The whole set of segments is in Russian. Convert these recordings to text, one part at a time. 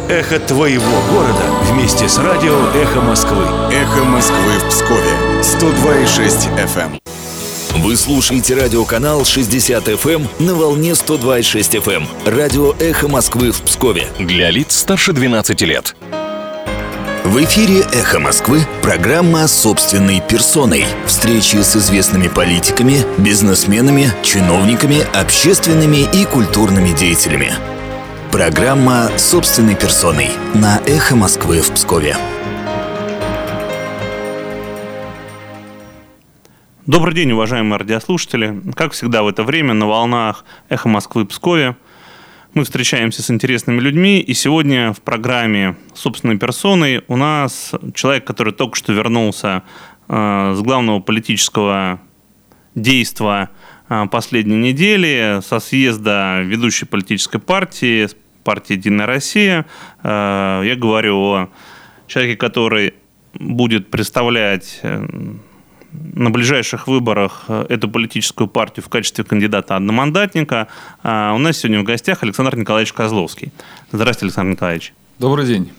Эхо твоего города вместе с радио «Эхо Москвы». «Эхо Москвы» в Пскове. 102,6 FM. Вы слушаете радиоканал 60 FM на волне 102,6 FM. Радио «Эхо Москвы» в Пскове. Для лиц старше 12 лет. В эфире «Эхо Москвы» программа «Собственной персоной». Встречи с известными политиками, бизнесменами, чиновниками, общественными и культурными деятелями. Программа «Собственной персоной» на «Эхо Москвы» в Пскове. Добрый день, уважаемые радиослушатели. Как всегда в это время на волнах «Эхо Москвы» в Пскове мы встречаемся с интересными людьми. И сегодня в программе «Собственной персоной» у нас человек, который только что вернулся с главного политического действа последней недели, со съезда ведущей политической партии, партии «Единая Россия». Я говорю о человеке, который будет представлять на ближайших выборах эту политическую партию в качестве кандидата-одномандатника. У нас сегодня в гостях Александр Николаевич Козловский. Здравствуйте, Александр Николаевич. Добрый день.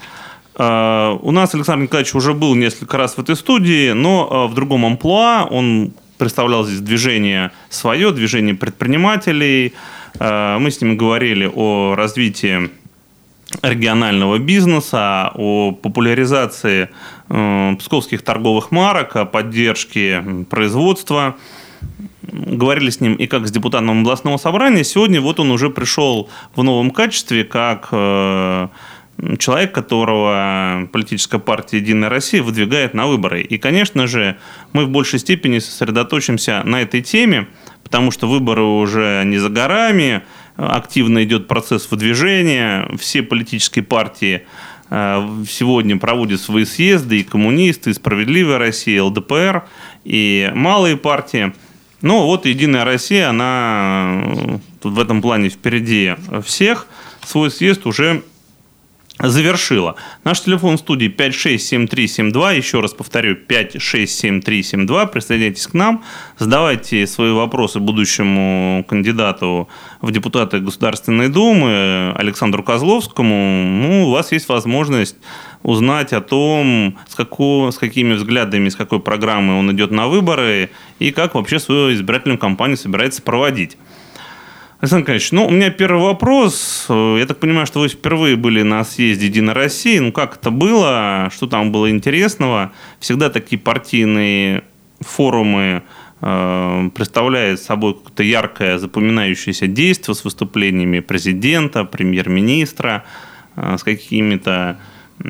У нас Александр Николаевич уже был несколько раз в этой студии, но в другом амплуа. Он представлял здесь движение свое, движение предпринимателей. Мы с ним говорили о развитии регионального бизнеса, о популяризации псковских торговых марок, о поддержке производства. Говорили с ним и как с депутатом областного собрания. Сегодня вот он уже пришел в новом качестве, как человек, которого политическая партия «Единая Россия» выдвигает на выборы. И, конечно же, мы в большей степени сосредоточимся на этой теме, потому что выборы уже не за горами, активно идет процесс выдвижения, все политические партии сегодня проводят свои съезды, и коммунисты, и «Справедливая Россия», и ЛДПР, и малые партии. Но вот «Единая Россия», она тут в этом плане впереди всех, свой съезд уже завершила. Наш телефон в студии 567372. Еще раз повторю, 567372. Присоединяйтесь к нам. Задавайте свои вопросы будущему кандидату в депутаты Государственной Думы Александру Козловскому. У вас есть возможность узнать о том, с какими взглядами, с какой программой он идет на выборы и как вообще свою избирательную кампанию собирается проводить. Александр Николаевич, у меня первый вопрос. Я так понимаю, что вы впервые были на съезде «Единой России». Как это было? Что там было интересного? Всегда такие партийные форумы представляют собой какое-то яркое, запоминающееся действие с выступлениями президента, премьер-министра, с какими-то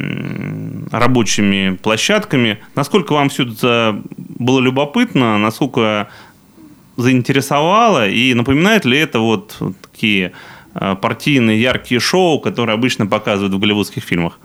рабочими площадками. Насколько вам все это было любопытно? Насколько заинтересовало, и напоминает ли это вот такие партийные яркие шоу, которые обычно показывают в голливудских фильмах?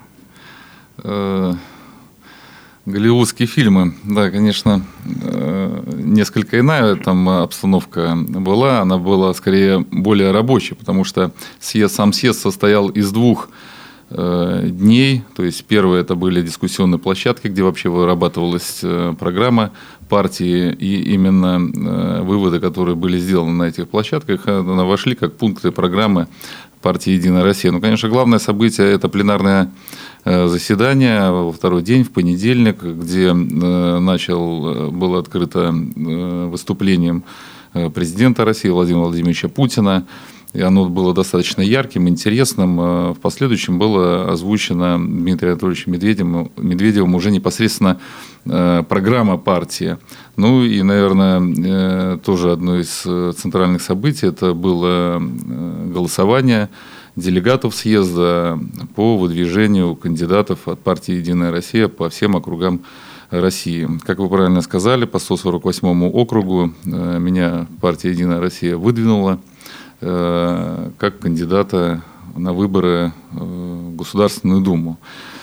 Голливудские фильмы, да, конечно, несколько иная там обстановка была, она была скорее более рабочей, потому что сам съезд состоял из двух дней, то есть первые это были дискуссионные площадки, где вообще вырабатывалась программа партии, и именно выводы, которые были сделаны на этих площадках, вошли как пункты программы партии «Единая Россия». Конечно, главное событие – это пленарное заседание во второй день, в понедельник, где было открыто выступлением президента России Владимира Владимировича Путина. И оно было достаточно ярким, интересным. В последующем было озвучено Дмитрием Анатольевичем Медведевым уже непосредственно программа партии. И, наверное, тоже одно из центральных событий – это было голосование делегатов съезда по выдвижению кандидатов от партии «Единая Россия» по всем округам России. Как вы правильно сказали, по 148 округу меня партия «Единая Россия» выдвинула как кандидата на выборы в Государственную Думу.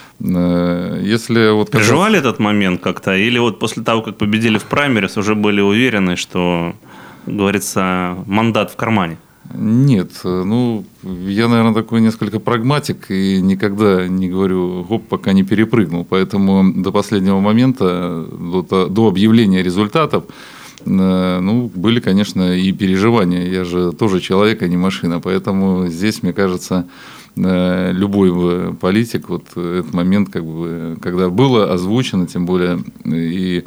Если переживали этот момент как-то? Или после того, как победили в праймерис, уже были уверены, что, говорится, мандат в кармане? Нет. Я, наверное, такой несколько прагматик и никогда не говорю «гоп», пока не перепрыгнул. Поэтому до последнего момента, до объявления результатов, были, конечно, и переживания. Я же тоже человек, а не машина. Поэтому здесь, мне кажется, любой политик, вот этот момент, как бы, когда было озвучено, тем более и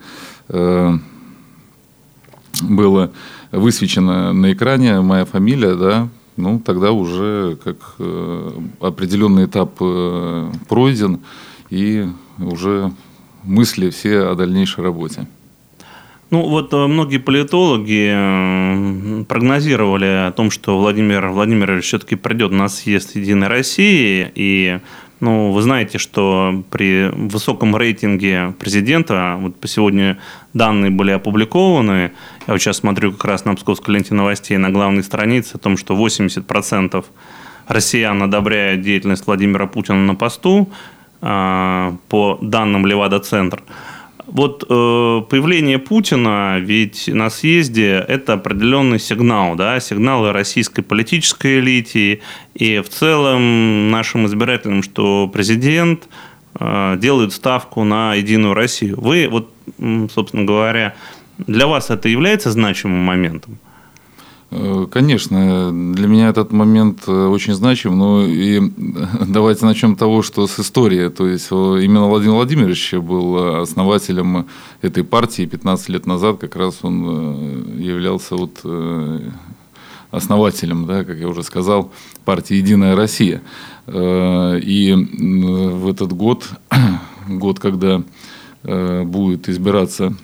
было высвечено на экране моя фамилия, да, ну, тогда уже как определенный этап пройден, и уже мысли все о дальнейшей работе. Ну, вот многие политологи прогнозировали о том, что Владимир Владимирович все-таки придет на съезд «Единой России», и ну, вы знаете, что при высоком рейтинге президента, вот по сегодня данные были опубликованы, я вот сейчас смотрю как раз на Псковской ленте новостей на главной странице о том, что 80% россиян одобряют деятельность Владимира Путина на посту, по данным Левада-центр. Вот появление Путина ведь на съезде – это определенный сигнал, да, сигналы российской политической элите и в целом нашим избирателям, что президент делает ставку на Единую Россию. Вы, вот, собственно говоря, для вас это является значимым моментом? Конечно, для меня этот момент очень значим, но и давайте начнем с того, что с истории. То есть именно Владимир Владимирович был основателем этой партии 15 лет назад, как раз он являлся вот основателем, да, как я уже сказал, партии «Единая Россия». И в этот год, когда будут избираться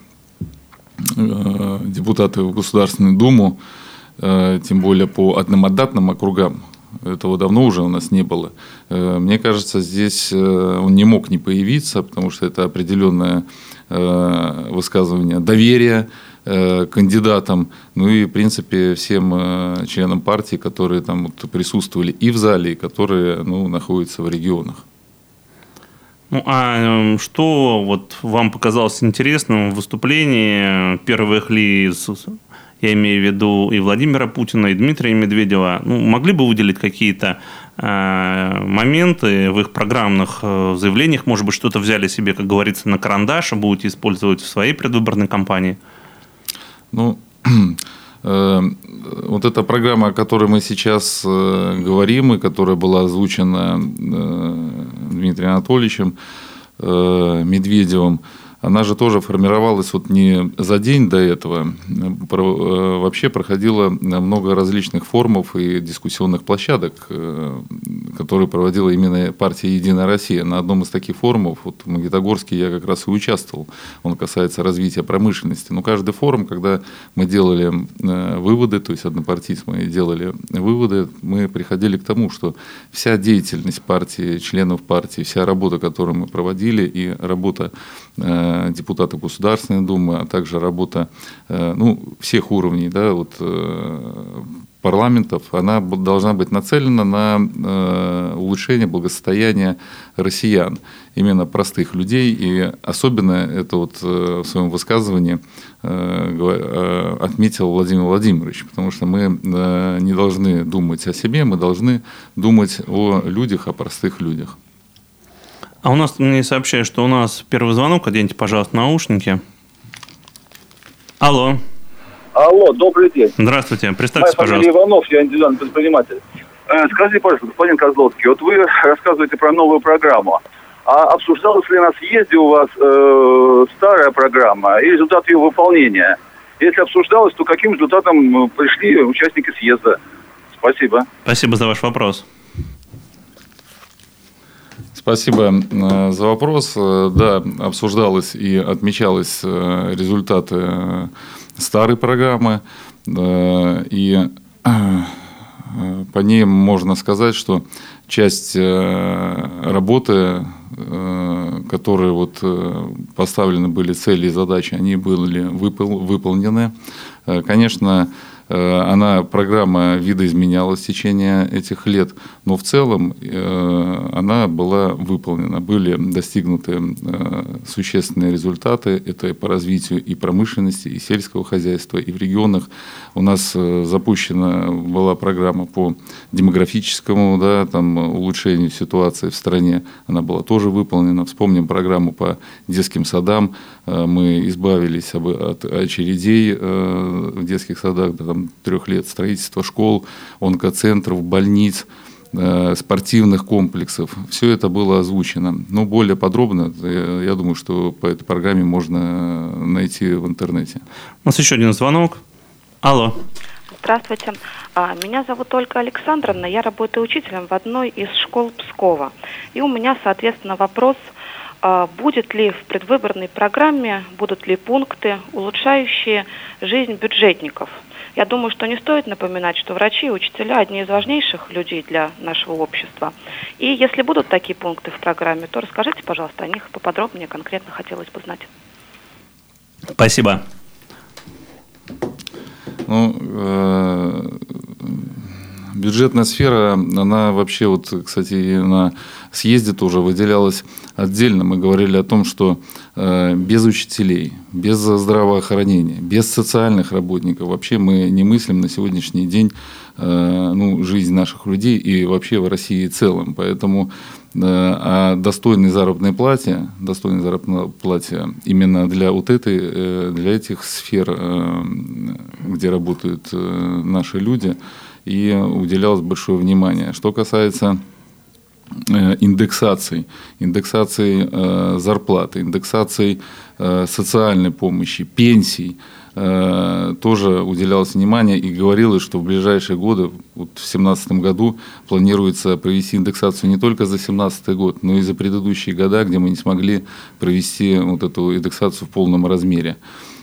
депутаты в Государственную Думу, тем более по одномандатным округам. Этого давно уже у нас не было. Мне кажется, здесь он не мог не появиться, потому что это определенное высказывание доверия кандидатам, ну и, в принципе, всем членам партии, которые там вот присутствовали и в зале, и которые находятся в регионах. Ну, а что вот вам показалось интересным в выступлении первых лиц? Я имею в виду и Владимира Путина, и Дмитрия Медведева. Ну, могли бы выделить какие-то моменты в их программных заявлениях? Может быть, что-то взяли себе, как говорится, на карандаш, а будете использовать в своей предвыборной кампании? Ну, вот эта программа, о которой мы сейчас говорим, и которая была озвучена Дмитрием Анатольевичем Медведевым, она же тоже формировалась вот не за день до этого. Вообще проходило много различных форумов и дискуссионных площадок, которые проводила именно партия «Единая Россия». На одном из таких форумов, вот в Магнитогорске, я как раз и участвовал. Он касается развития промышленности. Но каждый форум, когда мы делали выводы, то есть однопартийцы мы делали выводы, мы приходили к тому, что вся деятельность партии, членов партии, вся работа, которую мы проводили, и работа депутатов Государственной Думы, а также работа всех уровней, да, вот, парламентов, она должна быть нацелена на улучшение благосостояния россиян, именно простых людей. И особенно это вот в своем высказывании отметил Владимир Владимирович, потому что мы не должны думать о себе, мы должны думать о людях, о простых людях. А у нас, мне сообщают, что у нас первый звонок. Оденьте, пожалуйста, наушники. Алло. Алло, добрый день. Здравствуйте. Представьтесь, пожалуйста. Моя фамилия Иванов, я индивидуальный предприниматель. Скажите, пожалуйста, господин Козловский, вот вы рассказываете про новую программу. А обсуждалась ли на съезде у вас старая программа и результат ее выполнения? Если обсуждалось, то каким результатом пришли участники съезда? Спасибо. Спасибо за ваш вопрос. Спасибо за вопрос. Да, обсуждалось и отмечалось результаты старой программы. И по ней можно сказать, что часть работы, которые вот поставлены были цели и задачи, они были выполнены. Конечно, программа видоизменялась в течение этих лет, но в целом она была выполнена. Были достигнуты существенные результаты. Это и по развитию и промышленности, и сельского хозяйства, и в регионах. У нас запущена была программа по демографическому, да, там, улучшению ситуации в стране. Она была тоже выполнена. Вспомним программу по детским садам. Мы избавились от очередей в детских садах, да, там, 3 лет, строительство школ, онкоцентров, больниц. спортивных комплексов. Все это было озвучено. Но более подробно, я думаю, что по этой программе можно найти в интернете. У нас еще один звонок. Алло. Здравствуйте. Меня зовут Ольга Александровна. Я работаю учителем в одной из школ Пскова. И у меня, соответственно, вопрос, будет ли в предвыборной программе, будут ли пункты, улучшающие жизнь бюджетников. Я думаю, что не стоит напоминать, что врачи и учителя – одни из важнейших людей для нашего общества. И если будут такие пункты в программе, то расскажите, пожалуйста, о них поподробнее, конкретно хотелось бы знать. Спасибо. Бюджетная сфера, она вообще, вот, кстати, на съезде тоже выделялась отдельно. Мы говорили о том, что без учителей, без здравоохранения, без социальных работников вообще мы не мыслим на сегодняшний день жизнь наших людей и вообще в России в целом. Поэтому о достойной заработной плате именно для для этих сфер, где работают наши люди, и уделялось большое внимание. Что касается индексаций зарплаты, индексаций социальной помощи, пенсий, тоже уделялось внимание и говорилось, что в ближайшие годы, вот в 2017 году планируется провести индексацию не только за 2017 год, но и за предыдущие года, где мы не смогли провести вот эту индексацию в полном размере.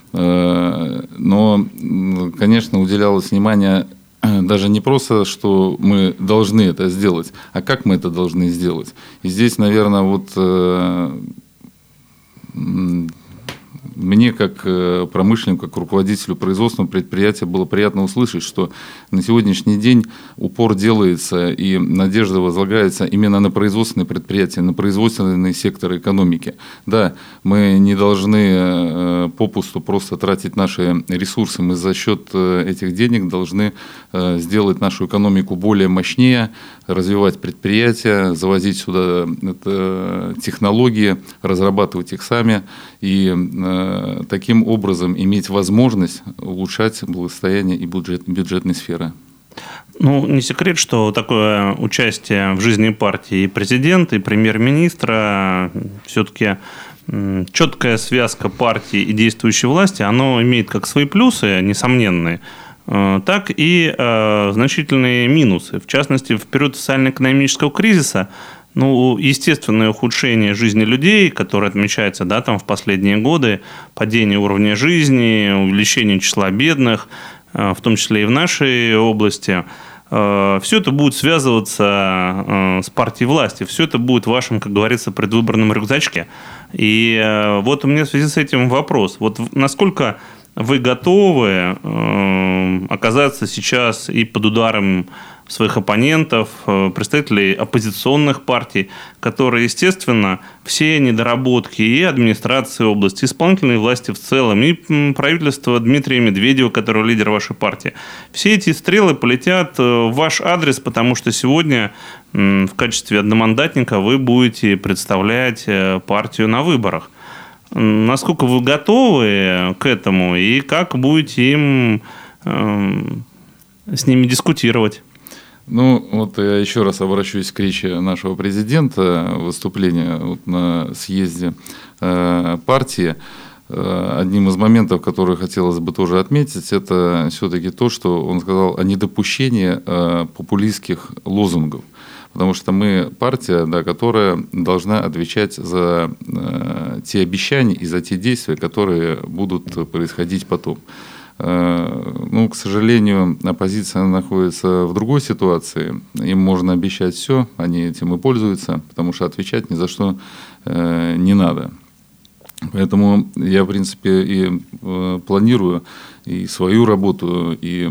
Но, конечно, уделялось внимание даже не просто, что мы должны это сделать, а как мы это должны сделать. И здесь, наверное, мне, как промышленнику, как руководителю производственного предприятия, было приятно услышать, что на сегодняшний день упор делается и надежда возлагается именно на производственные предприятия, на производственный сектор экономики. Да, мы не должны попусту просто тратить наши ресурсы, мы за счет этих денег должны сделать нашу экономику более мощнее, развивать предприятия, завозить сюда технологии, разрабатывать их сами и таким образом иметь возможность улучшать благосостояние и бюджетной сферы. Не секрет, что такое участие в жизни партии и президента, и премьер-министра, все-таки четкая связка партии и действующей власти, оно имеет как свои плюсы, несомненные, так и значительные минусы. В частности, в период социально-экономического кризиса естественное ухудшение жизни людей, которое отмечается в последние годы, падение уровня жизни, увеличение числа бедных, в том числе и в нашей области, все это будет связываться с партией власти, все это будет в вашем, как говорится, предвыборном рюкзачке. И вот у меня в связи с этим вопрос. Вот насколько вы готовы оказаться сейчас и под ударом своих оппонентов, представителей оппозиционных партий, которые, естественно, все недоработки и администрации области, исполнительной власти в целом, и правительства Дмитрия Медведева, который лидер вашей партии, все эти стрелы полетят в ваш адрес, потому что сегодня в качестве одномандатника вы будете представлять партию на выборах. Насколько вы готовы к этому и как будете с ними дискутировать? Я еще раз обращусь к речи нашего президента, выступления на съезде партии. Одним из моментов, которые хотелось бы тоже отметить, это все-таки то, что он сказал о недопущении популистских лозунгов. Потому что мы партия, которая должна отвечать за те обещания и за те действия, которые будут происходить потом. К сожалению, оппозиция находится в другой ситуации. Им можно обещать все, они этим и пользуются, потому что отвечать ни за что не надо. Поэтому я, в принципе, и планирую и свою работу, и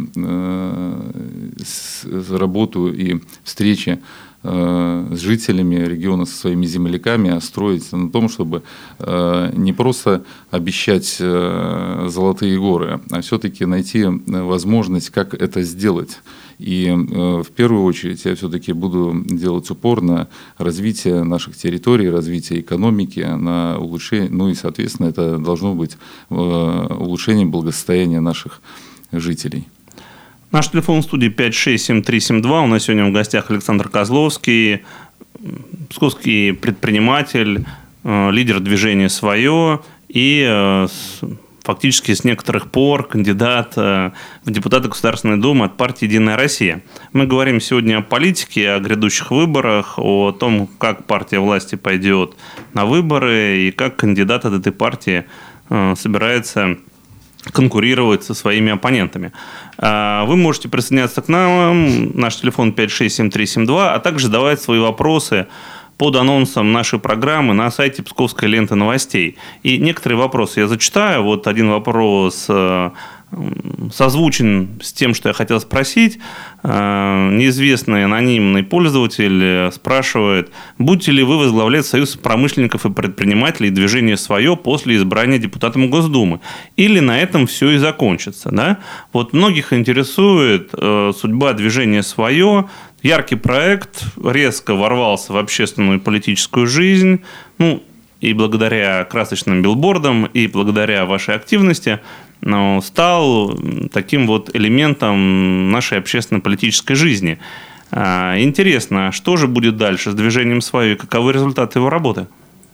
работу, и встречи с жителями региона, со своими земляками строить на том, чтобы не просто обещать золотые горы, а все-таки найти возможность, как это сделать. И в первую очередь я все-таки буду делать упор на развитие наших территорий, развитие экономики, на улучшение, и, соответственно, это должно быть улучшение благосостояния наших жителей. Наш телефон в студии 567372. У нас сегодня в гостях Александр Козловский, псковский предприниматель, лидер движения «Свое» и фактически с некоторых пор кандидат в депутаты Государственной Думы от партии «Единая Россия». Мы говорим сегодня о политике, о грядущих выборах, о том, как партия власти пойдет на выборы и как кандидат от этой партии собирается конкурировать со своими оппонентами. Вы можете присоединяться к нам. Наш телефон 567372, а также задавать свои вопросы под анонсом нашей программы на сайте Псковской ленты новостей. И некоторые вопросы я зачитаю. Вот один вопрос созвучен с тем, что я хотел спросить. Неизвестный анонимный пользователь спрашивает: будете ли вы возглавлять Союз промышленников и предпринимателей движение «Свое» после избрания депутатом Госдумы? Или на этом все и закончится? Да? Вот многих интересует судьба движения «Свое». Яркий проект резко ворвался в общественную и политическую жизнь. И благодаря красочным билбордам, и благодаря вашей активности стал таким вот элементом нашей общественно-политической жизни. Интересно, что же будет дальше с движением «Свое» и каковы результаты его работы?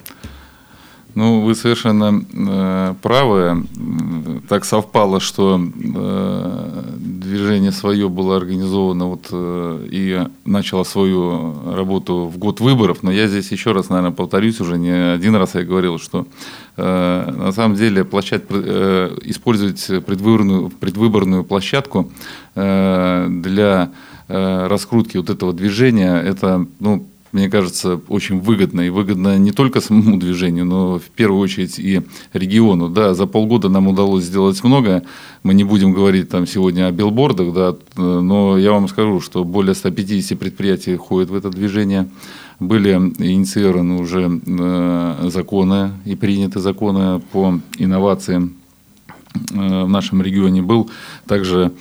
Вы совершенно правы. Так совпало, что движение «Свое» было организовано и начало свою работу в год выборов. Но я здесь еще раз, наверное, повторюсь, уже не один раз я говорил, что на самом деле использовать предвыборную площадку для раскрутки вот этого движения, это, мне кажется, очень выгодно. И выгодно не только самому движению, но в первую очередь и региону. Да, за полгода нам удалось сделать много. Мы не будем говорить сегодня о билбордах, да, но я вам скажу, что более 150 предприятий входят в это движение. Были инициированы уже законы и приняты законы по инновациям в нашем регионе. Был также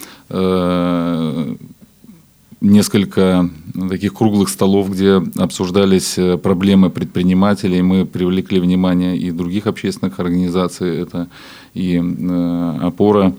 несколько таких круглых столов, где обсуждались проблемы предпринимателей. Мы привлекли внимание и других общественных организаций. Это и «Опора»,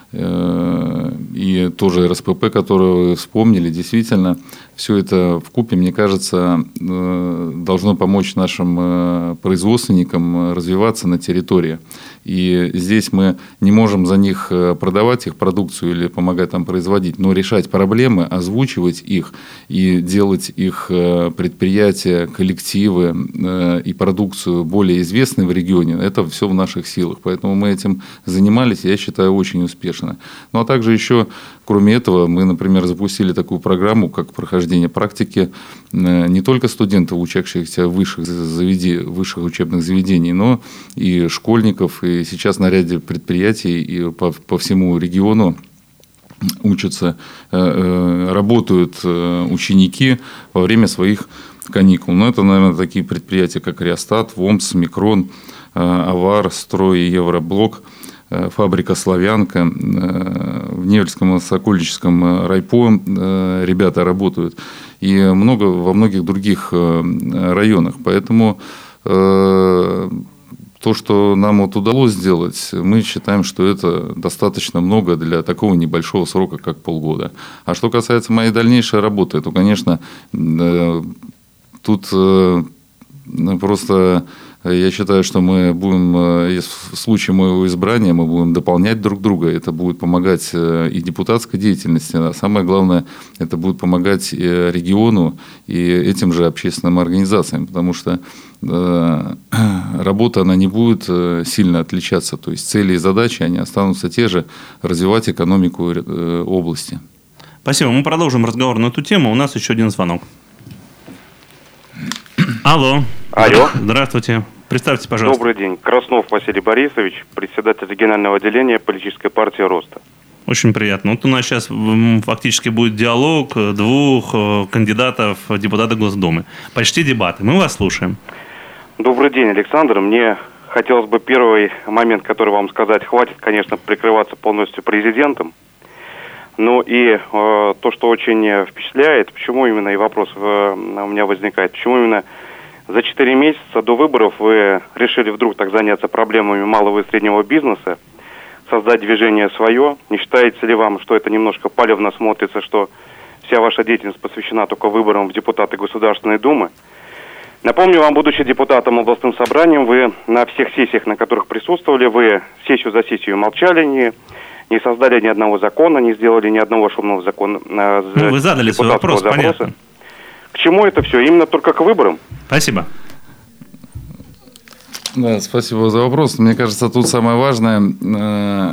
и тоже РСПП, которую вы вспомнили. Действительно, все это вкупе, мне кажется, должно помочь нашим производственникам развиваться на территории. И здесь мы не можем за них продавать их продукцию или помогать там производить, но решать проблемы, озвучивать их и делать их предприятия, коллективы и продукцию более известной в регионе, это все в наших силах. Поэтому мы этим занимались, я считаю, очень успешно. Ну а также еще, кроме этого, мы, например, запустили такую программу, как прохождение практики не только студентов, учащихся в высших учебных заведениях, но и школьников. И сейчас на ряде предприятий и по всему региону учатся, работают ученики во время своих каникул. Но это, наверное, такие предприятия, как «Реостат», «ВОМС», «Микрон», «Авар», «Строй», «Евроблок», фабрика «Славянка», в Невельском Сокольническом райпо ребята работают, и во многих других районах. Поэтому то, что нам удалось сделать, мы считаем, что это достаточно много для такого небольшого срока, как полгода. А что касается моей дальнейшей работы, то, конечно, тут просто... Я считаю, что мы будем, в случае моего избрания, мы будем дополнять друг друга. Это будет помогать и депутатской деятельности, а самое главное, это будет помогать и региону, и этим же общественным организациям, потому что работа, она не будет сильно отличаться. То есть цели и задачи, они останутся те же, развивать экономику области. Спасибо. Мы продолжим разговор на эту тему. У нас еще один звонок. Алло. Здравствуйте. Представьте, пожалуйста. Добрый день. Краснов Василий Борисович, председатель регионального отделения политической партии «Роста». Очень приятно. Вот у нас сейчас фактически будет диалог двух кандидатов в депутаты Госдумы. Почти дебаты. Мы вас слушаем. Добрый день, Александр. Мне хотелось бы первый момент, который вам сказать, хватит, конечно, прикрываться полностью президентом. Ну и то, что очень впечатляет, почему именно, и вопрос у меня возникает, почему именно за 4 месяца до выборов вы решили вдруг так заняться проблемами малого и среднего бизнеса, создать движение свое? Не считаете ли вам, что это немножко палевно смотрится, что вся ваша деятельность посвящена только выборам в депутаты Государственной Думы? Напомню вам, будучи депутатом областным собранием, вы на всех сессиях, на которых присутствовали, вы сессию за сессию молчали, не создали ни одного закона, не сделали ни одного шумного закона. Вы задали свой вопрос, понятно. К чему это все? Именно только к выборам? Спасибо. Да, спасибо за вопрос. Мне кажется, тут самое важное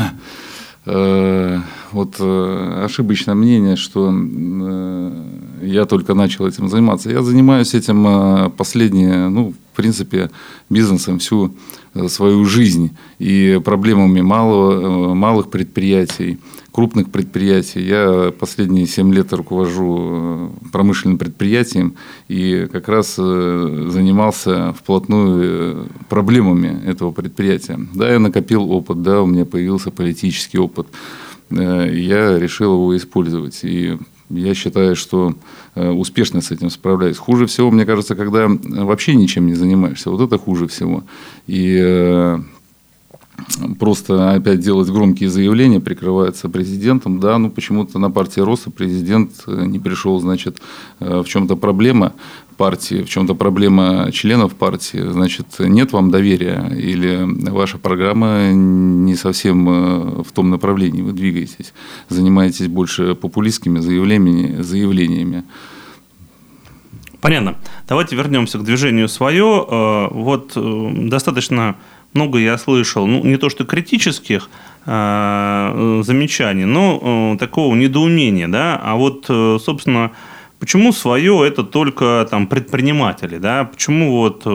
ошибочное мнение, что я только начал этим заниматься. Я занимаюсь этим последние, в принципе, бизнесом всю свою жизнь и проблемами малых предприятий, крупных предприятий. Я последние 7 лет руковожу промышленным предприятием и как раз занимался вплотную проблемами этого предприятия. Да, я накопил опыт, да, у меня появился политический опыт. Я решил его использовать. И я считаю, что успешно с этим справляюсь. Хуже всего, мне кажется, когда вообще ничем не занимаешься. Вот это хуже всего. И просто опять делать громкие заявления, прикрываться президентом. Да, почему-то на партии Роста президент не пришел, значит, в чем-то проблема партии, в чем-то проблема членов партии, значит, нет вам доверия или ваша программа не совсем в том направлении вы двигаетесь, занимаетесь больше популистскими заявлениями. Понятно. Давайте вернемся к движению «Свое». Вот достаточно много я слышал, не то что критических замечаний, но такого недоумения, да, а вот, собственно, почему «Свое» это только там предприниматели, да, почему вот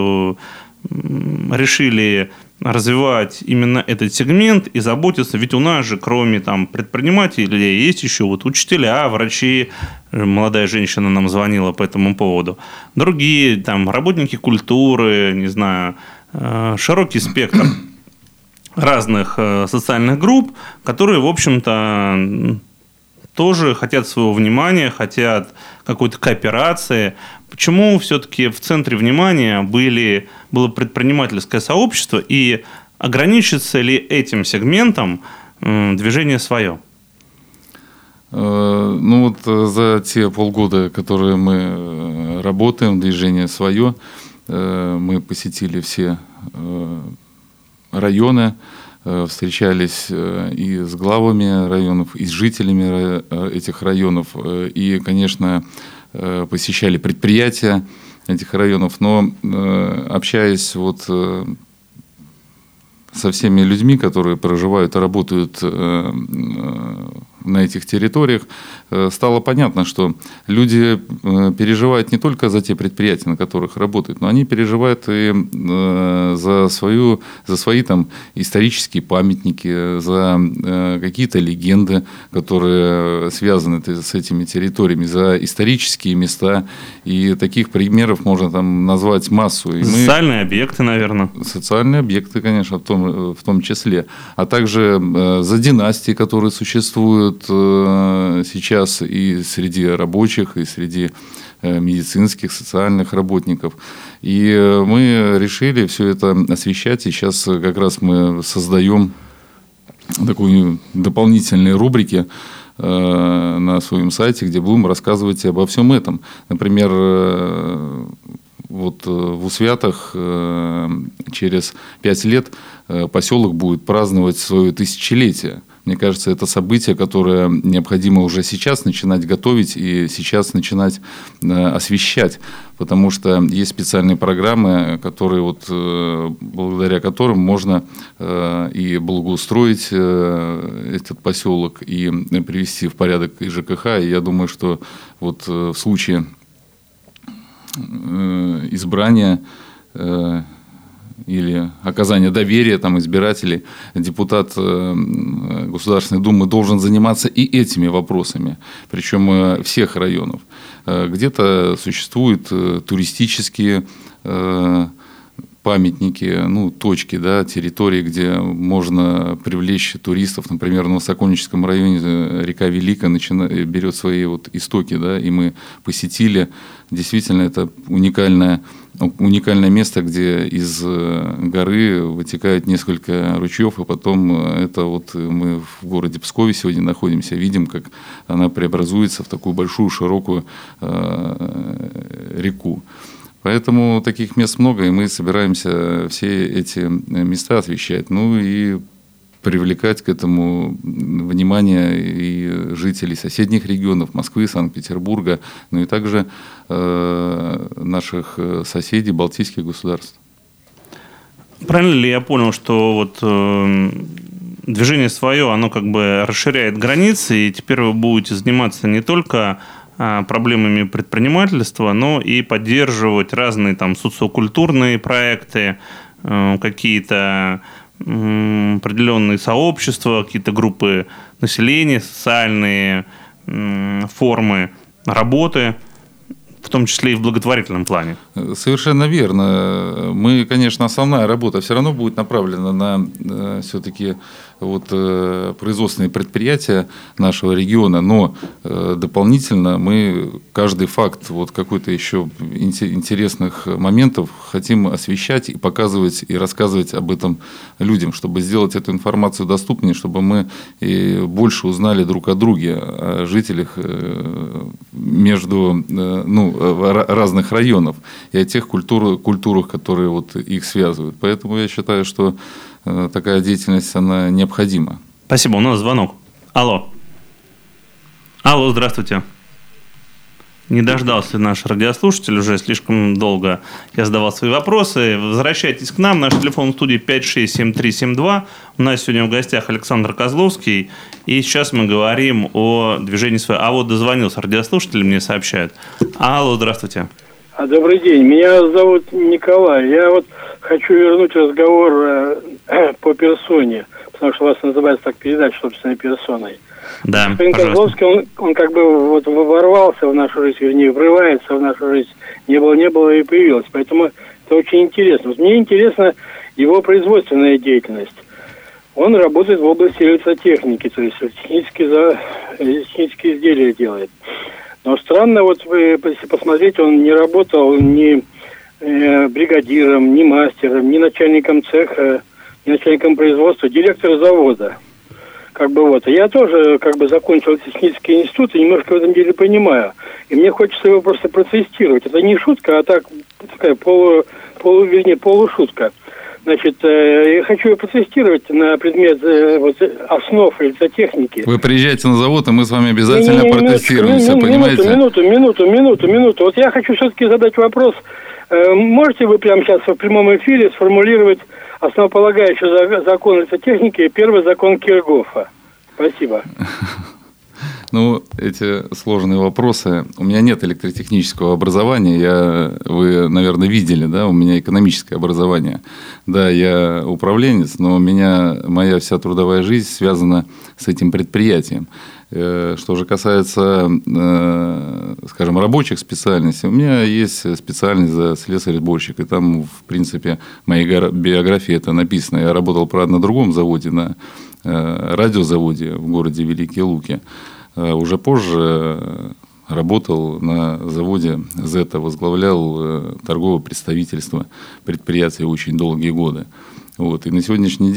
решили развивать именно этот сегмент и заботиться, ведь у нас же кроме там предпринимателей есть еще вот учителя, врачи, молодая женщина нам звонила по этому поводу, другие там работники культуры, не знаю, широкий спектр разных социальных групп, которые, в общем-то, тоже хотят своего внимания, хотят какой-то кооперации. Почему все-таки в центре внимания было предпринимательское сообщество, и ограничится ли этим сегментом движение «Свое»? За те полгода, которые мы работаем, движение «Свое», мы посетили все районы, встречались и с главами районов, и с жителями этих районов, и, конечно, посещали предприятия этих районов, но общаясь со всеми людьми, которые проживают и работают на этих территориях, стало понятно, что люди переживают не только за те предприятия, на которых работают, но они переживают и за свои там исторические памятники, за какие-то легенды, которые связаны с этими территориями, за исторические места. И таких примеров можно там назвать массу. И социальные объекты, наверное. Социальные объекты, конечно, в том числе. А также за династии, которые существуют сейчас и среди рабочих, и среди медицинских, социальных работников. И мы решили все это освещать. И сейчас как раз мы создаем такие дополнительные рубрики на своем сайте, где будем рассказывать обо всем этом. Например, вот в Усвятах через 5 лет поселок будет праздновать свое 1000-летие. Мне кажется, это событие, которое необходимо уже сейчас начинать готовить и сейчас начинать освещать. Потому что есть специальные программы, которые благодаря которым можно и благоустроить этот поселок, и привести в порядок и ЖКХ. И я думаю, что в случае избрания или оказания доверия избирателей, депутат Государственной Думы должен заниматься и этими вопросами, причем всех районов. Где-то существуют туристические памятники, точки, да, территории, где можно привлечь туристов. Например, в Сокольническом районе река Велика берет свои истоки, да, и мы посетили. Действительно, это уникальное место, где из горы вытекает несколько ручьев, и потом это мы в городе Пскове сегодня находимся, видим, как она преобразуется в такую большую, широкую реку. Поэтому таких мест много, и мы собираемся все эти места освещать, и привлекать к этому внимание и жителей соседних регионов, Москвы, Санкт-Петербурга, и также наших соседей, балтийских государств. Правильно ли я понял, что движение свое, оно расширяет границы, и теперь вы будете заниматься не только проблемами предпринимательства, но и поддерживать разные социокультурные проекты, какие-то определенные сообщества, какие-то группы населения, социальные формы работы, в том числе и в благотворительном плане. Совершенно верно. Мы, конечно, основная работа все равно будет направлена на все-таки производственные предприятия нашего региона, но дополнительно мы каждый факт какой-то еще интересных моментов хотим освещать и показывать и рассказывать об этом людям, чтобы сделать эту информацию доступнее, чтобы мы и больше узнали друг о друге, о жителях между разных районов и о тех культурах, которые их связывают. Поэтому я считаю, что такая деятельность, она необходима. Спасибо. У нас звонок. Алло, здравствуйте. Не дождался наш радиослушатель, уже слишком долго я задавал свои вопросы. Возвращайтесь к нам. Наш телефон в студии 567372. У нас сегодня в гостях Александр Козловский. И сейчас мы говорим о движении своего. Дозвонился радиослушатель, мне сообщают. Алло, здравствуйте. Добрый день. Меня зовут Николай. Я хочу вернуть разговор по персоне, потому что у вас называется так передача собственной персоной. Да, господин Козловский, он ворвался в нашу жизнь, вернее, врывается в нашу жизнь. Не было и появилось. Поэтому это очень интересно. Мне интересна его производственная деятельность. Он работает в области электротехники, то есть технические изделия делает. Но странно, если посмотреть, он не работал ни бригадиром, ни мастером, ни начальником цеха, ни начальником производства, директор завода. Я тоже закончил технический институт и немножко в этом деле понимаю. И мне хочется его просто протестировать. Это не шутка, а такая полушутка. Значит, я хочу его протестировать на предмет основ электротехники. Вы приезжайте на завод, и мы с вами обязательно протестируемся, понимаете? Минуту. Я хочу все-таки задать вопрос. Можете вы прямо сейчас в прямом эфире сформулировать основополагающий закон электротехники, первый закон Киргофа? Спасибо. Эти сложные вопросы. У меня нет электротехнического образования. Вы, наверное, видели, да? У меня экономическое образование. Да, я управленец, но моя вся трудовая жизнь связана с этим предприятием. Что же касается, скажем, рабочих специальностей, у меня есть специальность за слесарь-сборщик, и там, в принципе, в моей биографии это написано. Я работал, правда, на другом заводе, на радиозаводе в городе Великие Луки. Уже позже работал на заводе «Зета», возглавлял торговое представительство предприятия очень долгие годы. И на сегодняшний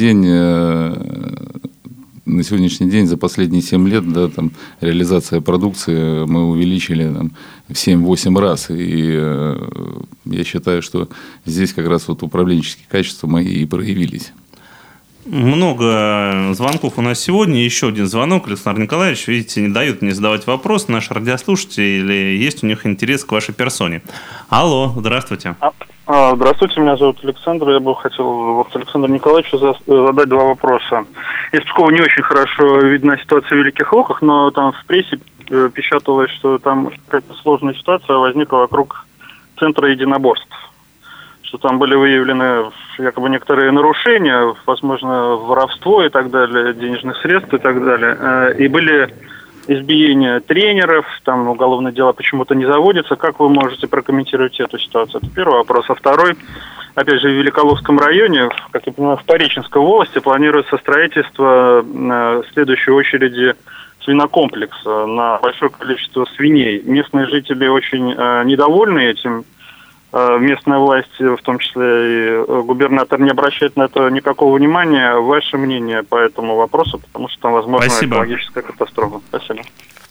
день за последние 7 лет, да, реализация продукции мы увеличили в 7-8 раз. И я считаю, что здесь как раз управленческие качества мои и проявились. Много звонков у нас сегодня. Еще один звонок. Александр Николаевич, видите, не дают мне задавать вопрос. Наши радиослушатели, есть у них интерес к вашей персоне. Алло, здравствуйте. Здравствуйте, меня зовут Александр. Я бы хотел Александру Николаевичу задать 2 вопроса. Из Пскова не очень хорошо видна ситуация в Великих Луках, но там в прессе печаталось, что там какая-то сложная ситуация возникла вокруг центра единоборств. Что там были выявлены якобы некоторые нарушения, возможно, воровство и так далее, денежных средств и так далее. И были избиения тренеров, там уголовное дело почему-то не заводится. Как вы можете прокомментировать эту ситуацию? Это первый вопрос. А второй, опять же, в Великолукском районе, как я понимаю, в Пореченской волости планируется строительство в следующей очереди свинокомплекса на большое количество свиней. Местные жители очень недовольны этим. Местная власть, в том числе и губернатор, не обращает на это никакого внимания. Ваше мнение по этому вопросу, потому что там возможна экологическая катастрофа. Спасибо.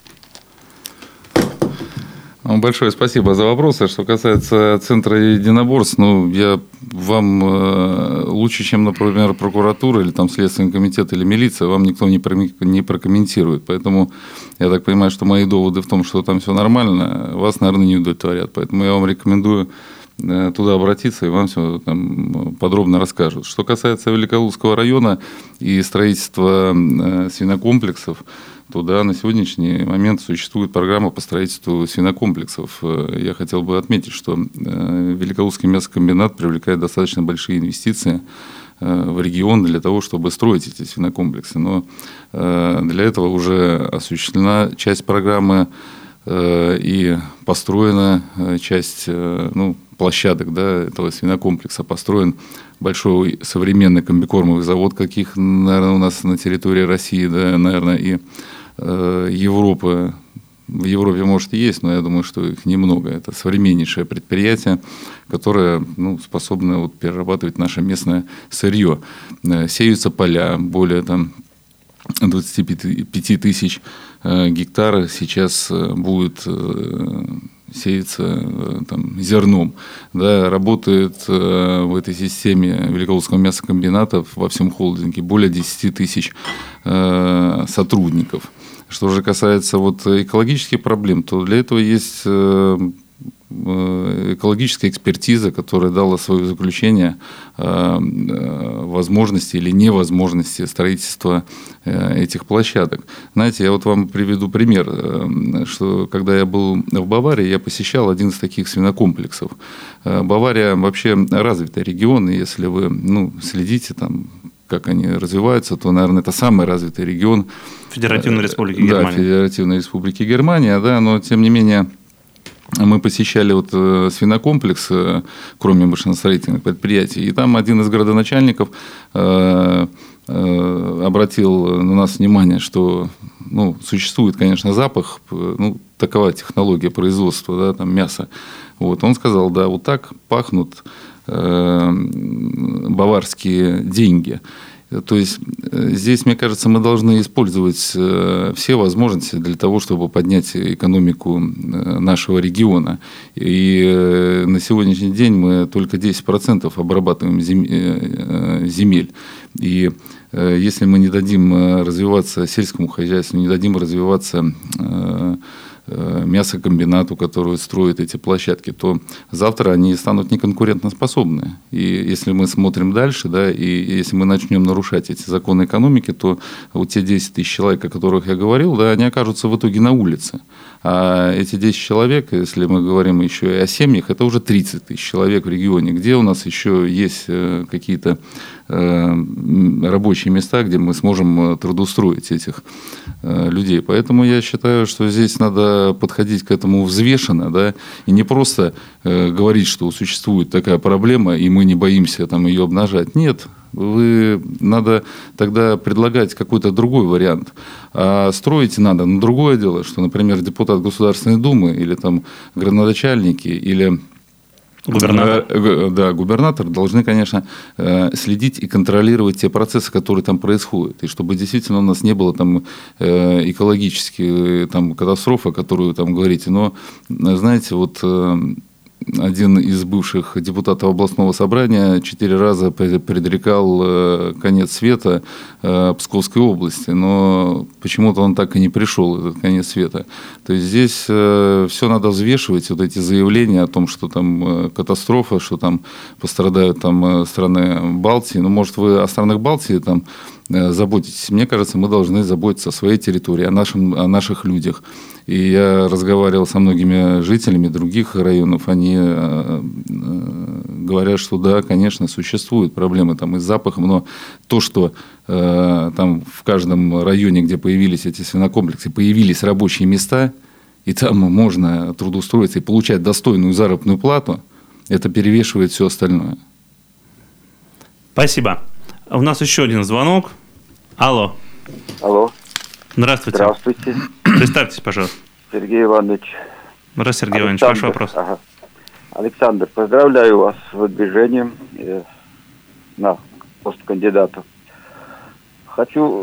Большое спасибо за вопросы. Что касается Центра единоборств, я вам лучше, чем, например, прокуратура или там Следственный комитет или милиция, вам никто не прокомментирует. Поэтому я так понимаю, что мои доводы в том, что там все нормально, вас, наверное, не удовлетворят. Поэтому я вам рекомендую туда обратиться, и вам все там подробно расскажут. Что касается Великолукского района и строительства свинокомплексов, то да, на сегодняшний момент существует программа по строительству свинокомплексов. Я хотел бы отметить, что Великолукский мясокомбинат привлекает достаточно большие инвестиции в регион для того, чтобы строить эти свинокомплексы. Но для этого уже осуществлена часть программы и построена часть площадок этого свинокомплекса. Построен большой современный комбикормовый завод, каких, наверное, у нас на территории России, да, наверное, и Европы. В Европе, может, и есть, но я думаю, что их немного. Это современнейшее предприятие, которое способно перерабатывать наше местное сырье. Сеются поля, более 25 тысяч гектар сейчас будет сеется зерном. Да, работает в этой системе Великолукского мясокомбината во всем холдинге более 10 тысяч сотрудников. Что же касается экологических проблем, то для этого есть экологическая экспертиза, которая дала свое заключение о возможности или невозможности строительства этих площадок. Знаете, я вам приведу пример, что когда я был в Баварии, я посещал один из таких свинокомплексов. Бавария вообще развитый регион, и если вы следите как они развиваются, то, наверное, это самый развитый регион Федеративной Республики Германия. Да, Федеративной Республики Германия, да, но тем не менее мы посещали свинокомплекс, кроме машиностроительных предприятий, и там один из градоначальников обратил на нас внимание, что существует, конечно, запах, такова технология производства мяса. Он сказал, да, вот так пахнут баварские деньги. То есть здесь, мне кажется, мы должны использовать все возможности для того, чтобы поднять экономику нашего региона. И на сегодняшний день мы только 10% обрабатываем земель. И если мы не дадим развиваться сельскому хозяйству, не дадим развиваться мясокомбинату, который строит эти площадки, то завтра они станут неконкурентоспособны. И если мы смотрим дальше, да, и если мы начнем нарушать эти законы экономики, то те 10 тысяч человек, о которых я говорил, да, они окажутся в итоге на улице. А эти 10 человек, если мы говорим еще и о семьях, это уже 30 тысяч человек в регионе, где у нас еще есть какие-то рабочие места, где мы сможем трудоустроить этих людей. Поэтому я считаю, что здесь надо подходить к этому взвешенно, да, и не просто говорить, что существует такая проблема, и мы не боимся ее обнажать. Нет, надо тогда предлагать какой-то другой вариант. А строить надо на другое дело, что, например, депутат Государственной Думы или градоначальники или губернатор должны, конечно, следить и контролировать те процессы, которые там происходят. И чтобы действительно у нас не было экологических катастроф, о которых говорите. Но, знаете, один из бывших депутатов областного собрания 4 раза предрекал конец света Псковской области, но почему-то он так и не пришел, этот конец света. То есть здесь все надо взвешивать, эти заявления о том, что катастрофа, что пострадают страны Балтии. Ну, может, вы о странах Балтии заботитесь. Мне кажется, мы должны заботиться о своей территории, о наших людях. И я разговаривал со многими жителями других районов. Они говорят, что да, конечно, существуют проблемы и с запахом, но то, что в каждом районе, где появились эти свинокомплексы, появились рабочие места, и там можно трудоустроиться и получать достойную заработную плату, это перевешивает все остальное. Спасибо. У нас еще один звонок. Алло. Алло. Здравствуйте. Здравствуйте. Представьтесь, пожалуйста. Сергей Иванович. Здравствуйте, Сергей Иванович. Ваш вопрос. Ага. Александр, поздравляю вас с выдвижением на пост кандидата. Хочу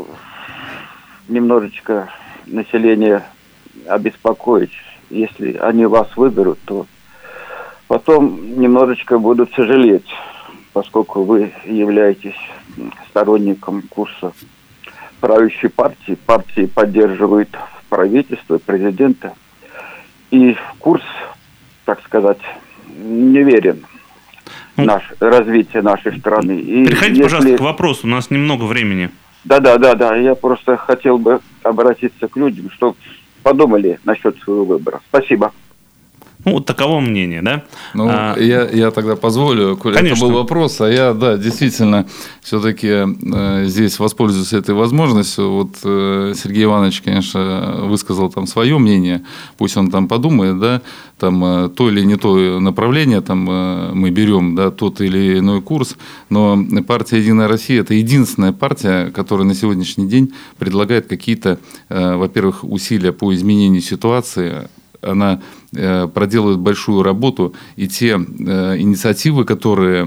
немножечко население обеспокоить. Если они вас выберут, то потом немножечко будут сожалеть, поскольку вы являетесь сторонником курса правящей партии. Партии поддерживает правительство, президента. И курс, так сказать, неверен развитие нашей страны. И переходите, пожалуйста, к вопросу. У нас немного времени. Да. Я просто хотел бы обратиться к людям, чтобы подумали насчет своего выбора. Спасибо. Вот таково мнение, да? Я тогда позволю, коль это был вопрос, действительно, все-таки здесь воспользуюсь этой возможностью. Вот Сергей Иванович, конечно, высказал там свое мнение, пусть он там подумает, да, там то или не то направление, там мы берем, да, тот или иной курс, но партия «Единая Россия» – это единственная партия, которая на сегодняшний день предлагает какие-то, во-первых, усилия по изменению ситуации. Она проделывает большую работу, и те инициативы, которые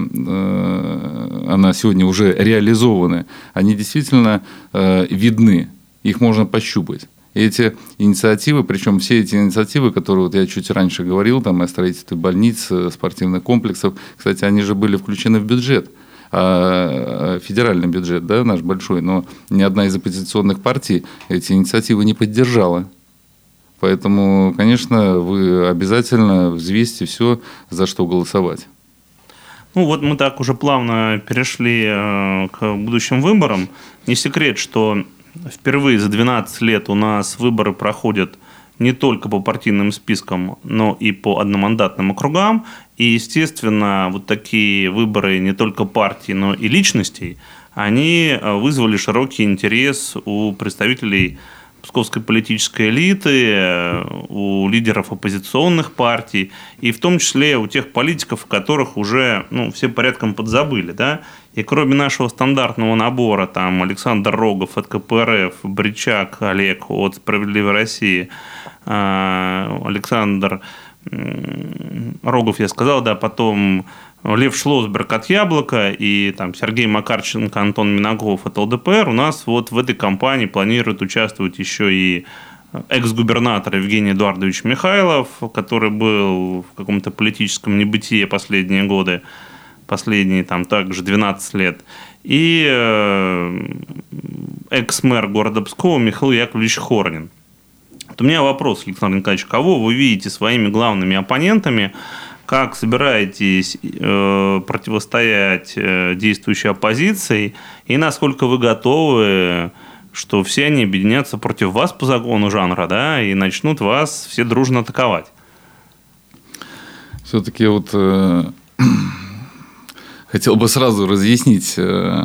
она сегодня уже реализованы, они действительно видны, их можно пощупать. И эти инициативы, причем все эти инициативы, которые вот я чуть раньше говорил, там, о строительстве больниц, спортивных комплексов, кстати, они же были включены в бюджет. Федеральный бюджет, да, наш большой, но ни одна из оппозиционных партий эти инициативы не поддержала. Поэтому, конечно, вы обязательно взвесьте все, за что голосовать. Ну вот мы так уже плавно перешли к будущим выборам. Не секрет, что впервые за 12 лет у нас выборы проходят не только по партийным спискам, но и по одномандатным округам. И, естественно, вот такие выборы не только партий, но и личностей, они вызвали широкий интерес у представителей псковской политической элиты, у лидеров оппозиционных партий, и в том числе у тех политиков, которых уже все порядком подзабыли. Да? И кроме нашего стандартного набора, там Александр Рогов от КПРФ, Бричак Олег от «Справедливой России», Александр Рогов, я сказал, да, потом Лев Шлосберг от «Яблока» и там Сергей Макарченко, Антон Минагов от ЛДПР, у нас вот в этой кампании планирует участвовать еще и экс-губернатор Евгений Эдуардович Михайлов, который был в каком-то политическом небытие последние годы, последние там также 12 лет, и экс-мэр города Пскова Михаил Яковлевич Хорнин. Вот у меня вопрос, Александр Николаевич, кого вы видите своими главными оппонентами? Как собираетесь противостоять действующей оппозиции? И насколько вы готовы, что все они объединятся против вас по закону жанра, да, и начнут вас все дружно атаковать? Все-таки вот хотел бы сразу разъяснить.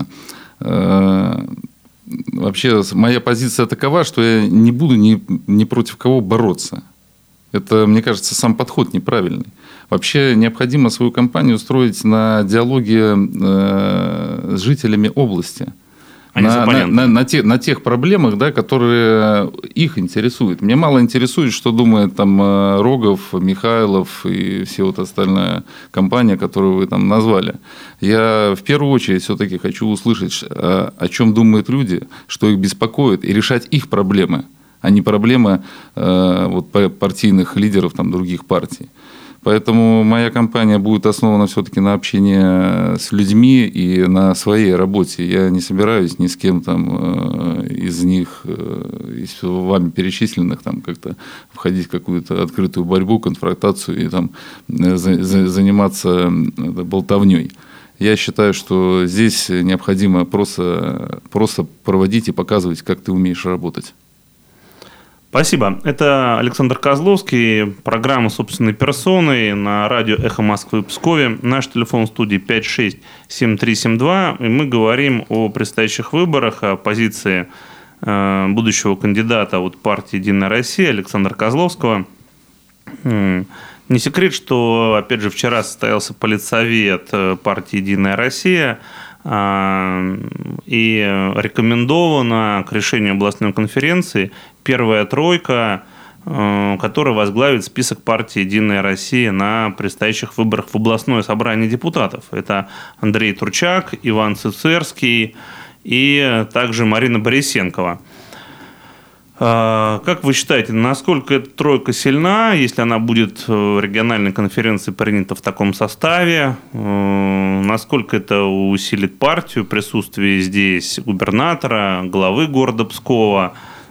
Вообще, моя позиция такова, что я не буду ни против кого бороться. Это, мне кажется, сам подход неправильный. Вообще необходимо свою кампанию строить на диалоге с жителями области. На тех проблемах, да, которые их интересуют. Мне мало интересует, что думает там Рогов, Михайлов и все вот остальная компания, которую вы там назвали. Я в первую очередь все-таки хочу услышать, о чем думают люди, что их беспокоит, и решать их проблемы, а не проблемы партийных лидеров там, других партий. Поэтому моя кампания будет основана все-таки на общении с людьми и на своей работе. Я не собираюсь ни с кем там из них, из вами перечисленных, там, как-то входить в какую-то открытую борьбу, конфронтацию и там, заниматься болтовней. Я считаю, что здесь необходимо просто проводить и показывать, как ты умеешь работать. Спасибо. Это Александр Козловский, программа «Собственной персоной» на радио «Эхо Москвы» в Пскове. Наш телефон в студии 567372. И мы говорим о предстоящих выборах, о позиции будущего кандидата от партии «Единая Россия» Александра Козловского. Не секрет, что, опять же, вчера состоялся политсовет партии «Единая Россия». И рекомендована к решению областной конференции первая тройка, которая возглавит список партии «Единая Россия» на предстоящих выборах в областное собрание депутатов. Это Андрей Турчак, Иван Цицерский и также Марина Борисенкова. Как вы считаете, насколько эта тройка сильна, если она будет в региональной конференции принята в таком составе? Насколько это усилит партию, присутствие здесь губернатора, главы города Пскова?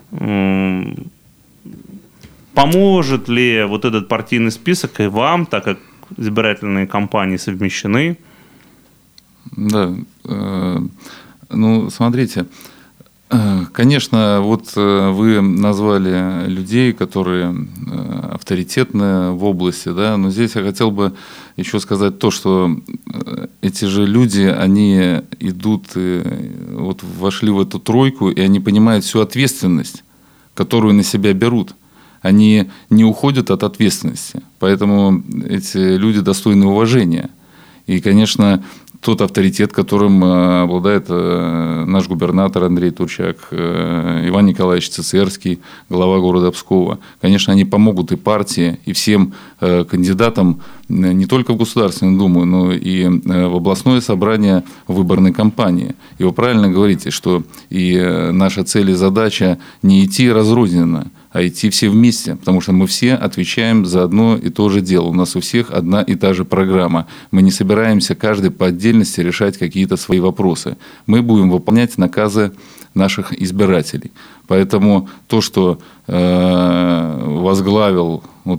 Поможет ли вот этот партийный список и вам, так как избирательные кампании совмещены? Да, ну, смотрите, конечно, вот вы назвали людей, которые авторитетны в области, да, но здесь я хотел бы еще сказать то, что эти же люди, они идут, вот вошли в эту тройку, и они понимают всю ответственность, которую на себя берут. Они не уходят от ответственности, поэтому эти люди достойны уважения. И, конечно, тот авторитет, которым обладает наш губернатор Андрей Турчак, Иван Николаевич Цицерский, глава города Пскова. Конечно, они помогут и партии, и всем кандидатам не только в Государственную Думу, но и в областное собрание выборной кампании. И вы правильно говорите, что и наша цель и задача не идти разрозненно, а идти все вместе, потому что мы все отвечаем за одно и то же дело. У нас у всех одна и та же программа. Мы не собираемся каждый по отдельности решать какие-то свои вопросы. Мы будем выполнять наказы наших избирателей. Поэтому то, что возглавил вот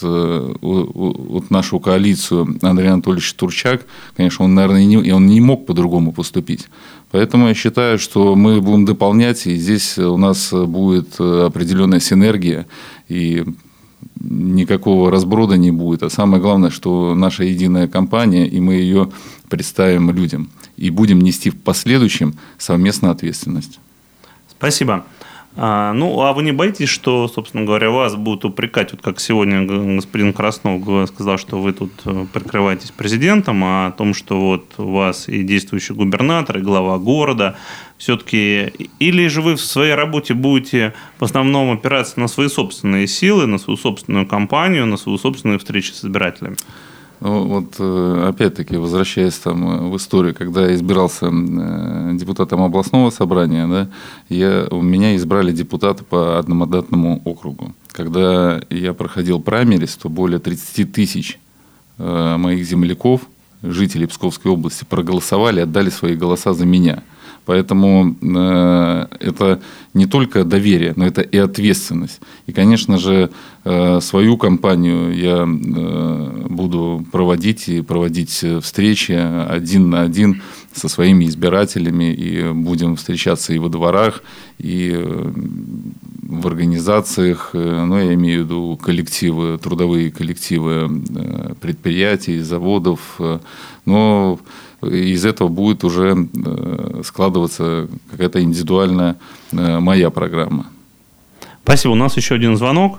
нашу коалицию Андрей Анатольевич Турчак, конечно, он, наверное, он не мог по-другому поступить. Поэтому я считаю, что мы будем дополнять, и здесь у нас будет определенная синергия, и никакого разброда не будет. А самое главное, что наша единая компания, и мы ее представим людям. И будем нести в последующем совместно ответственность. Спасибо. Ну, а вы не боитесь, что, собственно говоря, вас будут упрекать, вот как сегодня господин Краснов сказал, что вы тут прикрываетесь президентом, а о том, что вот у вас и действующий губернатор, и глава города, все-таки, или же вы в своей работе будете в основном опираться на свои собственные силы, на свою собственную кампанию, на свою собственную встречу с избирателями? Ну, вот опять-таки, возвращаясь там в историю, когда я избирался депутатом областного собрания, да, меня избрали депутаты по одномандатному округу. Когда я проходил праймерис, то более 30 тысяч моих земляков, жителей Псковской области, проголосовали, отдали свои голоса за меня. Поэтому это не только доверие, но это и ответственность. И, конечно же, свою кампанию я буду проводить встречи один на один со своими избирателями. И будем встречаться и во дворах, и в организациях. Ну, я имею в виду коллективы, трудовые коллективы предприятий, заводов. Но из этого будет уже складываться какая-то индивидуальная моя программа. Спасибо. У нас еще один звонок.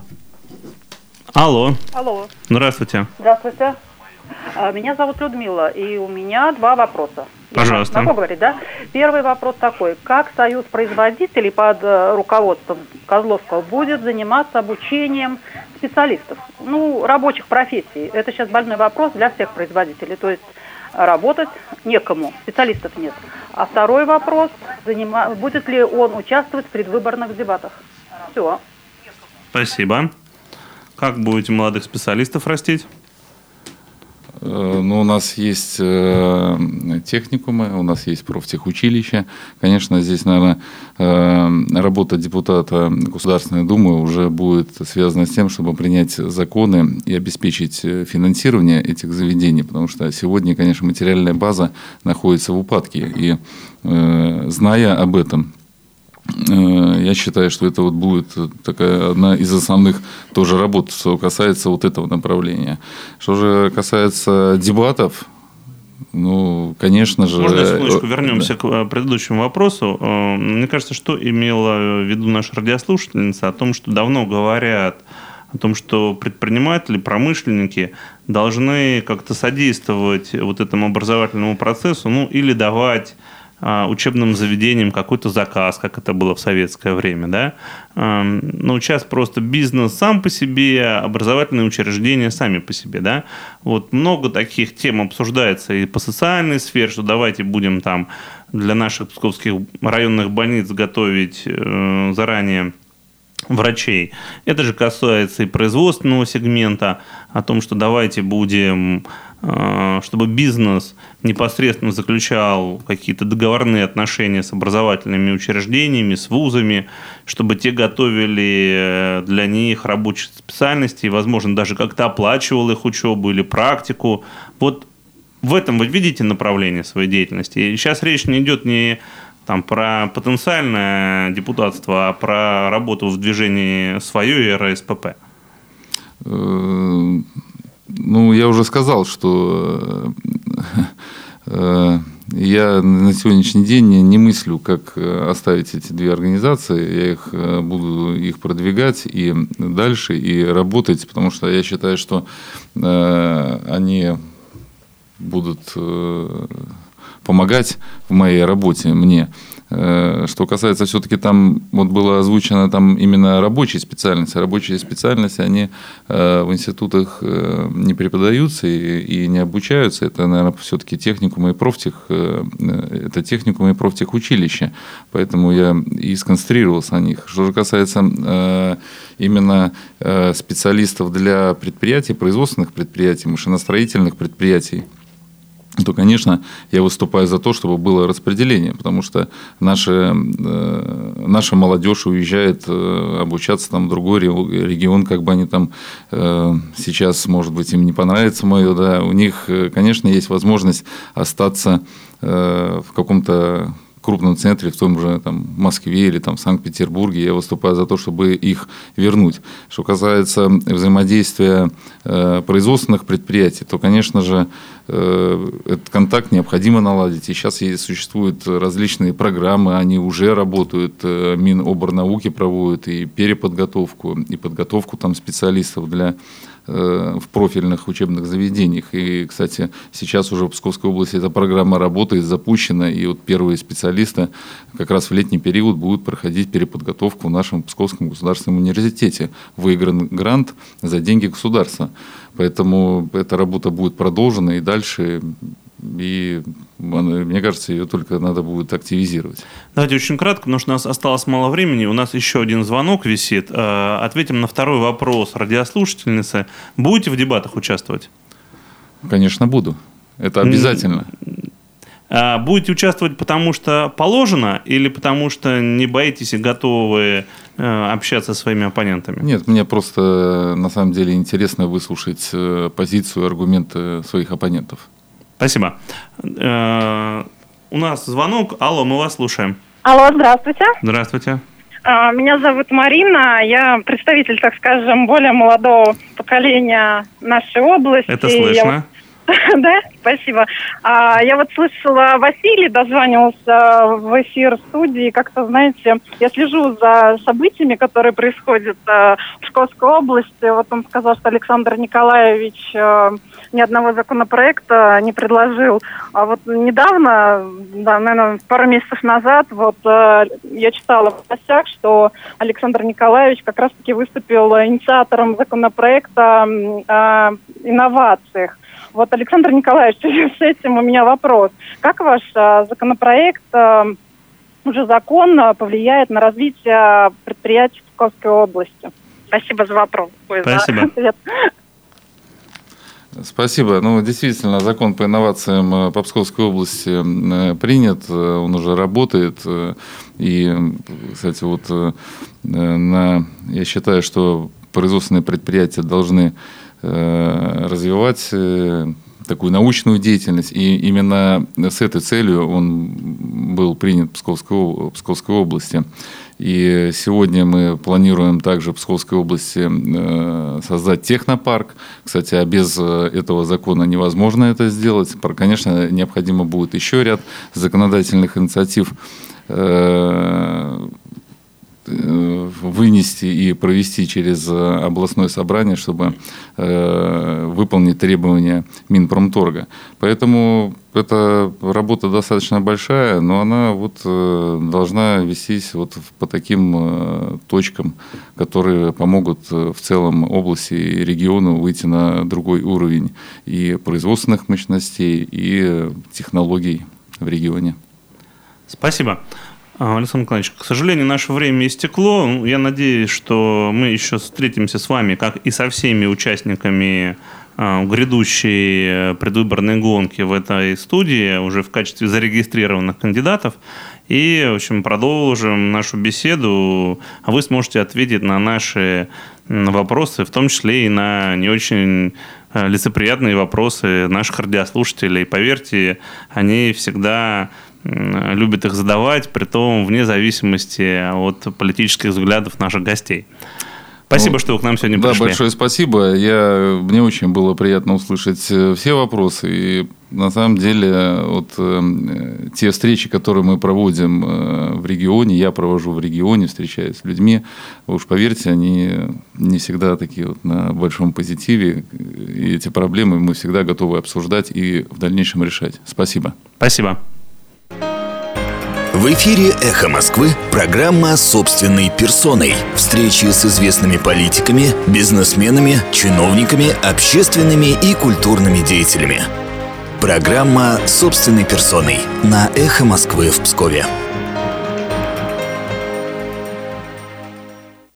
Алло. Алло. Здравствуйте. Здравствуйте. Меня зовут Людмила, и у меня 2 вопроса. Пожалуйста. Могу говорить, да? Первый вопрос такой. Как Союз производителей под руководством Козловского будет заниматься обучением специалистов? Ну, рабочих профессий. Это сейчас больной вопрос для всех производителей. То есть работать некому, специалистов нет. А второй вопрос, будет ли он участвовать в предвыборных дебатах? Все. Спасибо. Как будете молодых специалистов растить? Ну, у нас есть техникумы, у нас есть профтехучилища. Конечно, здесь, наверное, работа депутата Государственной Думы уже будет связана с тем, чтобы принять законы и обеспечить финансирование этих заведений, потому что сегодня, конечно, материальная база находится в упадке. И зная об этом, я считаю, что это вот будет такая одна из основных тоже работ, что касается вот этого направления. Что же касается дебатов, ну, конечно же... Можно секундочку вернемся к предыдущему вопросу. Мне кажется, что имела в виду наша радиослушательница о том, что давно говорят о том, что предприниматели, промышленники должны как-то содействовать вот этому образовательному процессу, ну, или давать учебным заведениям какой-то заказ, как это было в советское время, да. Но сейчас просто бизнес сам по себе, образовательные учреждения сами по себе, да. Вот много таких тем обсуждается и по социальной сфере, что давайте будем там для наших псковских районных больниц готовить заранее врачей. Это же касается и производственного сегмента, о том, что давайте будем, чтобы бизнес непосредственно заключал какие-то договорные отношения с образовательными учреждениями, с вузами, чтобы те готовили для них рабочие специальности и, возможно, даже как-то оплачивал их учебу или практику. Вот в этом вы видите направление своей деятельности. И сейчас речь не идет не там про потенциальное депутатство, а про работу в движении свое и РСПП. Ну, я уже сказал, что я на сегодняшний день не мыслю, как оставить эти две организации. Я буду их продвигать и дальше, и работать, потому что я считаю, что они будут помогать в моей работе мне. Что касается все-таки там, вот было озвучено там именно рабочие специальности. Рабочие специальности, они в институтах не преподаются и не обучаются. Это, наверное, все-таки техникумы и это техникумы и профтехучилища. Поэтому я и сконцентрировался на них. Что же касается именно специалистов для предприятий, производственных предприятий, машиностроительных предприятий, то, конечно, я выступаю за то, чтобы было распределение, потому что наша молодежь уезжает обучаться там в другой регион, как бы они там сейчас, может быть, им не понравится мое, да, у них, конечно, есть возможность остаться в каком-то крупном центре, в том же там, Москве или там, в Санкт-Петербурге. Я выступаю за то, чтобы их вернуть. Что касается взаимодействия производственных предприятий, то, конечно же, этот контакт необходимо наладить. И сейчас существуют различные программы, они уже работают. Миноборнауки проводят и переподготовку, и подготовку там, специалистов в профильных учебных заведениях. И, кстати, сейчас уже в Псковской области эта программа работает, запущена, и вот первые специалисты как раз в летний период будут проходить переподготовку в нашем Псковском государственном университете. Выигран грант за деньги государства. Поэтому эта работа будет продолжена и дальше. И мне кажется, ее только надо будет активизировать. Давайте очень кратко, потому что у нас осталось мало времени. У нас еще один звонок висит. Ответим на второй вопрос радиослушательницы. Будете в дебатах участвовать? Конечно, буду. Это обязательно. Будете участвовать потому, что положено, или потому, что не боитесь и готовы общаться со своими оппонентами? Нет, мне просто на самом деле интересно выслушать позицию, аргументы своих оппонентов. Спасибо. У нас звонок. Алло, мы вас слушаем. Алло, здравствуйте. Здравствуйте. Меня зовут Марина. Я представитель, так скажем, более молодого поколения нашей области. Это слышно. Да, спасибо. Я вот слышала, Василий дозванивался в эфир студии. Как-то, знаете, я слежу за событиями, которые происходят в Псковской области. Вот он сказал, что Александр Николаевич ни одного законопроекта не предложил. А вот недавно, да, наверное, пару месяцев назад, вот я читала в новостях, что Александр Николаевич как раз-таки выступил инициатором законопроекта о инновациях. Вот, Александр Николаевич, в связи с этим у меня вопрос. Как ваш законопроект, уже закон, повлияет на развитие предприятий в Псковской области? Спасибо за вопрос. Спасибо. Спасибо. Ну, действительно, закон по инновациям по Псковской области принят, он уже работает. И, кстати, вот я считаю, что производственные предприятия должны развивать такую научную деятельность. И именно с этой целью он был принят в Псковской области. И сегодня мы планируем также в Псковской области создать технопарк. Кстати, а без этого закона невозможно это сделать. Конечно, необходимо будет еще ряд законодательных инициатив вынести и провести через областное собрание, чтобы выполнить требования Минпромторга. Поэтому эта работа достаточно большая, но она должна вестись по таким точкам, которые помогут в целом области и региону выйти на другой уровень и производственных мощностей, и технологий в регионе. Спасибо. Александр Николаевич, к сожалению, наше время истекло. Я надеюсь, что мы еще встретимся с вами, как и со всеми участниками грядущей предвыборной гонки в этой студии, уже в качестве зарегистрированных кандидатов. И, в общем, продолжим нашу беседу, а вы сможете ответить на наши вопросы, в том числе и на не очень лицеприятные вопросы наших радиослушателей. Поверьте, они всегда любят их задавать, притом вне зависимости от политических взглядов наших гостей. Спасибо, что вы к нам сегодня пришли. Да, большое спасибо. Мне очень было приятно услышать все вопросы. И на самом деле те встречи, которые мы проводим в регионе, я провожу в регионе, встречаюсь с людьми, уж поверьте, они не всегда такие на большом позитиве. И эти проблемы мы всегда готовы обсуждать и в дальнейшем решать. Спасибо. Спасибо. В эфире «Эхо Москвы» программа «Собственной персоной». Встречи с известными политиками, бизнесменами, чиновниками, общественными и культурными деятелями. Программа «Собственной персоной» на «Эхо Москвы» в Пскове.